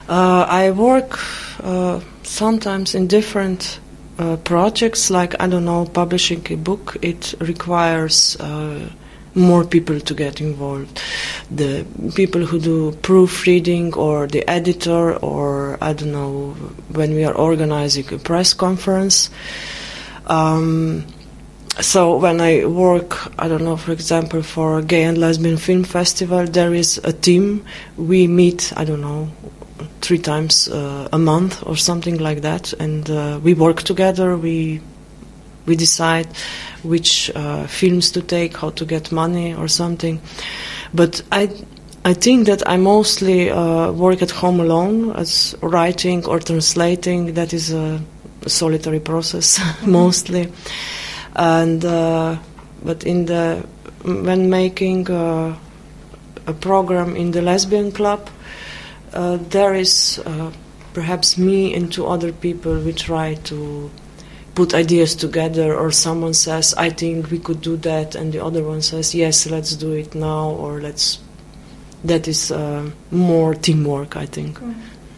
I work sometimes in different projects, like, I don't know, publishing a book. It requires more people to get involved. The people who do proofreading, or the editor, or, I don't know, when we are organizing a press conference. So when I work, I don't know, for example, for a Gay and Lesbian Film Festival, there is a team. We meet, I don't know, 3 times a month or something like that, and we work together. We decide which films to take, how to get money or something. But I think that I mostly work at home alone, as writing or translating. That is a solitary process mostly. And but when making a program in the lesbian club, there is perhaps me and 2 other people. We try to put ideas together, or someone says, I think we could do that, and the other one says, yes, let's do it now, or that is more teamwork, I think.